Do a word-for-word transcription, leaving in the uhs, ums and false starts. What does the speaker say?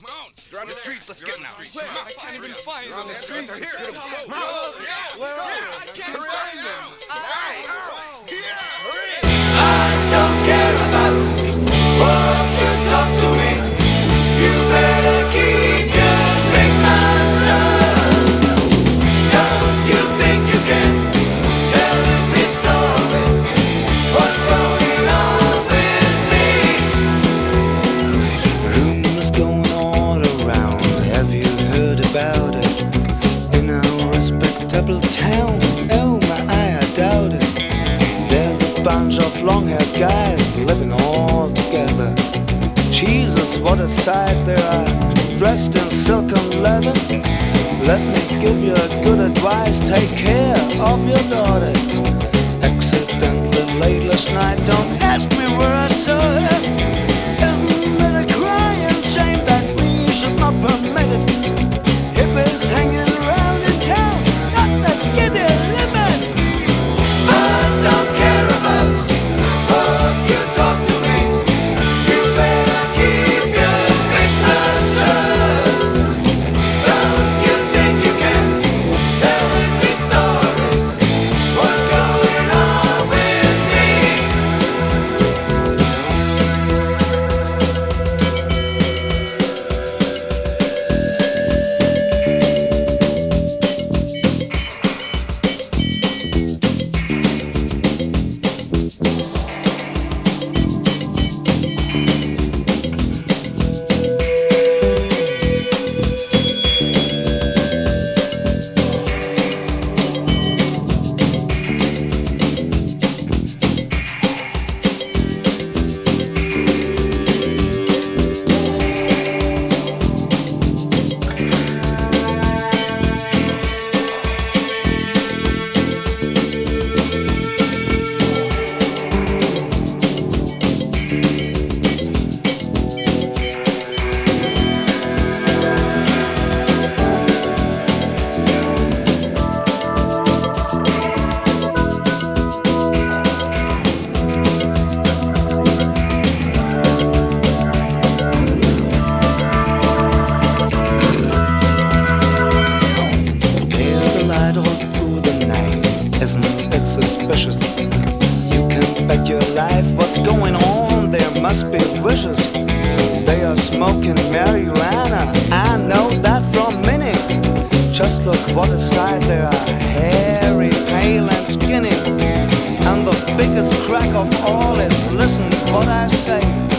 They're on the streets. Let's get now. Where? I can't even find them. On the streets. They're here. Let's go. Where are they? I can't find them. I don't care about what you talk to me. You better keep your big mouth shut. Don't you think you can tell me stories? What's going on with me? Rumors going all around. Have you heard about it? In our respectable town. Oh my, I doubt it. There's a bunch of long-haired guys living all together. Jesus, what a sight they are, dressed in silk and leather. Let me give you a good advice, take care of your daughter. Accidentally late last night, don't ask me where I saw her. Isn't it a crying shame that we should not permit it? Hippies hanging around in town, not that giddy limit. I don't care about what you talk to me. You better keep your big mouth shut. Don't you think you can tell me stories? What's going on with me? There's a light all through the night, isn't it suspicious? You can bet your life what's going on, there must be wishes. They are smoking marijuana, I know that from many. Just look what a sight they are, hairy, pale and skinny. And the biggest crack of all is, listen what I say.